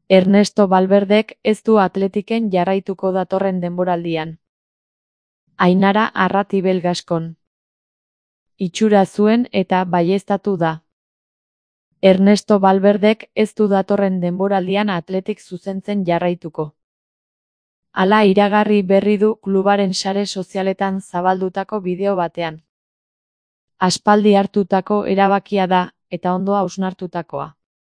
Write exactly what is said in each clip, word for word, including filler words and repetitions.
Ernesto Valverdek ez du Atletiken jarraituko datorren denboraldian. Ainara Arratibel Gaskon. Itxura zuen eta baieztatu da. Ernesto Valverdek ez du datorren denboraldian Atletik zuzentzen jarraituko. Hala iragarri berri du klubaren sare sozialetan zabaldutako bideo batean. Aspaldi hartutako erabakia da, eta ondo hausnartutakoa.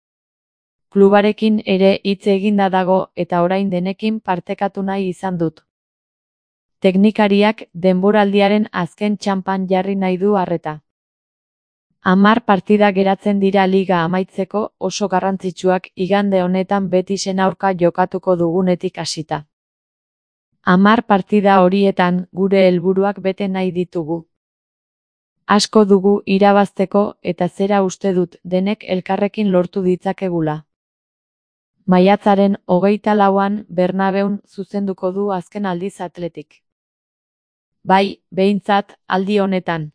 Klubarekin ere hitz eginda dago eta orain denekin partekatu nahi izan dut. Teknikariak denboraldiaren azken txanpan jarri nahi du arreta. Hamar partida geratzen dira liga amaitzeko, oso garrantzitsuak igande honetan Betisen aurka jokatuko dugunetik hasita. Hamar partida horietan gure helburuak bete nahi ditugu. Asko dugu irabazteko eta zera uste dut denek elkarrekin lortu ditzakegula. Maiatzaren hogeita lauan Bernabeun zuzenduko du azken aldiz Atletik. Bai, behintzat, aldi honetan.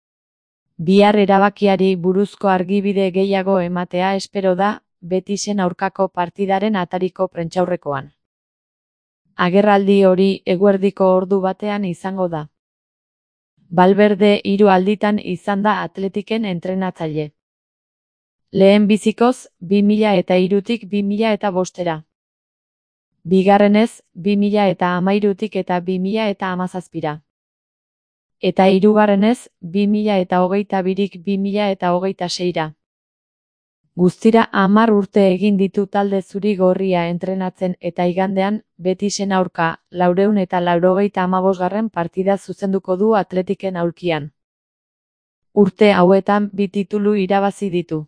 Bihar erabakiari buruzko argibide gehiago ematea espero da, Betisen aurkako partidaren atariko prentsaurrekoan. Agerraldi hori eguerdiko ordu batean izango da. Valverde hiru alditan izan da Atletiken entrenatzaile. Lehen bizikoz, bi mila eta hirutik bi mila eta bostera. Bigarrenez, bi mila eta hamairutik eta bi mila eta hamazazpira. Eta hirugarrenez, bi mila eta hogeita birik bi mila eta hogeita seira. Guztira hamar urte egin ditu talde zuri-gorria entrenatzen eta igandean, Betisen aurka, laurehun eta laurogeita hamabosgarren partida zuzenduko du Atletiken aulkian. Urte hauetan bi titulu irabazi ditu.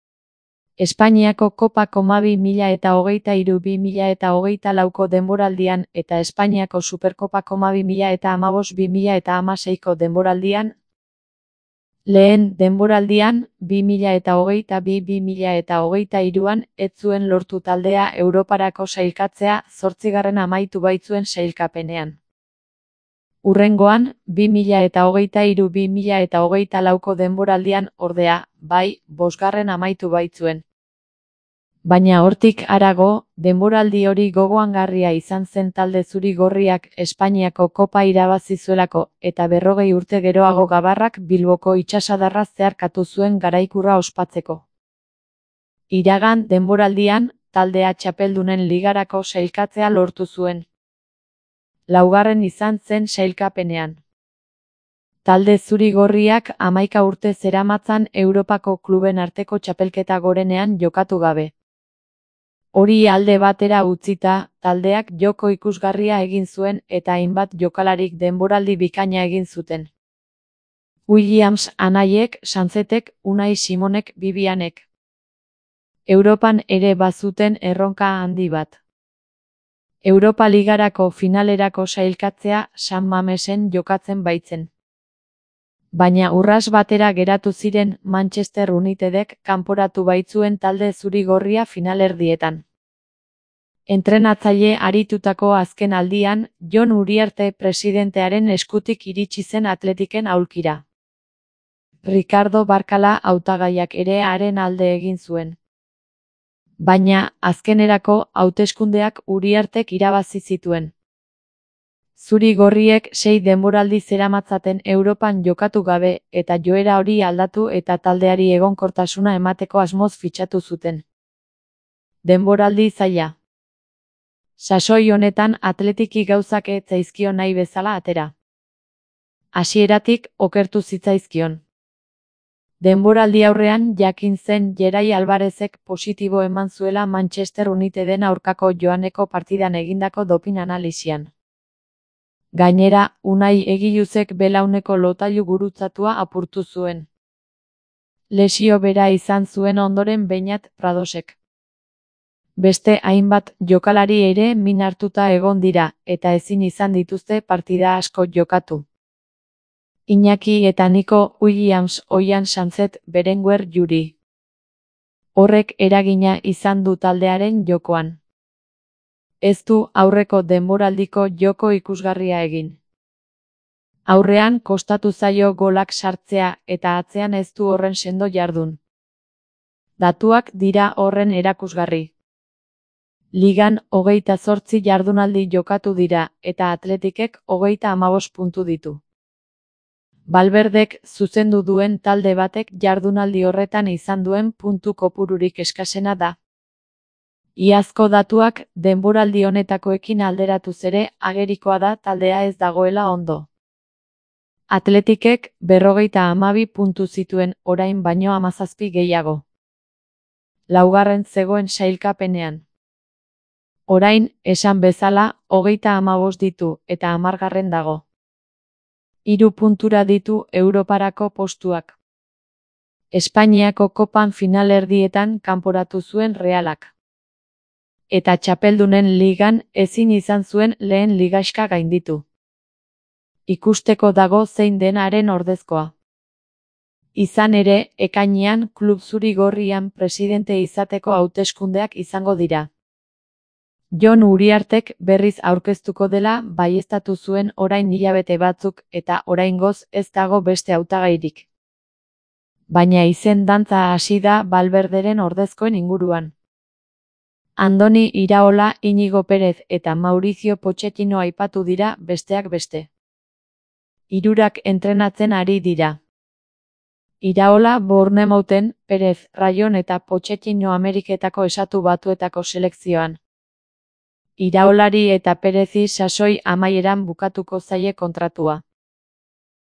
Espainiako Kopako bi mila eta hogeita hiru bi mila eta hogeita lauko denboraldian eta Espainiako Superkopako bi mila eta hamabost bi mila eta hamaseiko denboraldian. Lehen denboraldian, bi mila eta hogeita bi bi mila eta hogeita hiruan ez zuen lortu taldea Europarako sailkatzea zortzigarren amaitu baitzuen sailkapenean. Hurrengoan, bi mila eta hogeita hiru bi mila eta hogeita lauko denboraldian ordea, bai, bosgarren amaitu baitzuen. Baina hortik harago, denboraldi hori gogoangarria izan zen talde zuri-gorriak Espainiako Kopa irabazi zuelako eta berrogei urte geroago Gabarrak Bilboko itsasadarra zeharkatu zuen garaikurra ospatzeko. Iragan denboraldian, taldea txapeldunen ligarako sailkatzea lortu zuen. Laugarren izan zen sailkapenean. Talde zuri-gorriak hamaika urte zeramatzan Europako kluben arteko txapelketa gorenean jokatu gabe. Hori alde batera utzita, taldeak joko ikusgarria egin zuen eta hainbat jokalarik denboraldi bikaina egin zuten. Williams anaiek, Sanzetek, Unai Simonek, Bibianek. Europan ere bazuten erronka handi bat. Europa Ligarako finalerako sailkatzea San Mamesen jokatzen baitzen. Baina urras batera geratu ziren Manchester Unitedek kanporatu baitzuen talde zuri-gorria finalerdietan. Entrenatzaile aritutako azken aldian, Jon Uriarte presidentearen eskutik iritsi zen Atletiken aulkira. Ricardo Barkala hautagaiak ere haren alde egin zuen. Baina, azkenerako hauteskundeak Uriartek irabazi zituen. Zuri-gorriek sei denboraldi zeramatzaten Europan jokatu gabe eta joera hori aldatu eta taldeari egonkortasuna emateko asmoz fitxatu zuten. Denboraldi zaila. Sasoi honetan Atletiki gauzak ez zaizkio nahi bezala atera. Hasieratik okertu zitzaizkion. Denboraldi aurrean jakin zen Gerai Alvarezek positibo eman zuela Manchester Uniteden aurkako joaneko partidan egindako dopin analisian. Gainera, Unai Egiluzek belauneko lotailu gurutzatua apurtu zuen. Lesio bera izan zuen ondoren Beñat Pradosek. Beste hainbat jokalari ere min hartuta egon dira, eta ezin izan dituzte partida asko jokatu. Iñaki eta Nico Williams, Oian Sanzet, Berenguer Juri. Horrek eragina izan du taldearen jokoan. Ez du aurreko denboraldiko joko ikusgarria egin. Aurrean kostatu zaio golak sartzea eta atzean ez du horren sendo jardun. Datuak dira horren erakusgarri. Ligan hogeita zortzi jardunaldi jokatu dira eta Atletikek hogeita hamabost puntu ditu. Valverdek zuzendu duen talde batek jardunaldi horretan izan duen puntu kopururik eskasena da. Iazko datuak denboraldi honetakoekin alderatuz ere agerikoa da taldea ez dagoela ondo. Atletikek berrogeita hamabi puntu zituen orain baino hamazazpi gehiago. Laugarren zegoen sailkapenean. Orain, esan bezala, hogeita hamabost ditu eta hamargarren dago. Hiru puntura ditu Europarako postuak. Espainiako kopan finalerdietan kanporatu zuen Realak. Eta txapeldunen ligan ezin izan zuen lehen ligaxka gainditu. Ikusteko dago zein denaren ordezkoa. Izan ere, ekainean klub zuri-gorrian presidente izateko hauteskundeak izango dira. Jon Uriartek berriz aurkeztuko dela baieztatu zuen orain hilabete batzuk eta oraingoz ez dago beste hautagairik. Baina izen dantza hasi da Valverderen ordezkoen inguruan. Andoni Iraola, Iñigo Pérez eta Mauricio Pochettino aipatu dira besteak beste. Hirurak entrenatzen ari dira. Iraola Bournemouthen, Pérez Rayon eta Pochettino Ameriketako Estatu Batuetako selekzioan. Iraolari eta Perezi sasoi amaieran bukatuko zaie kontratua.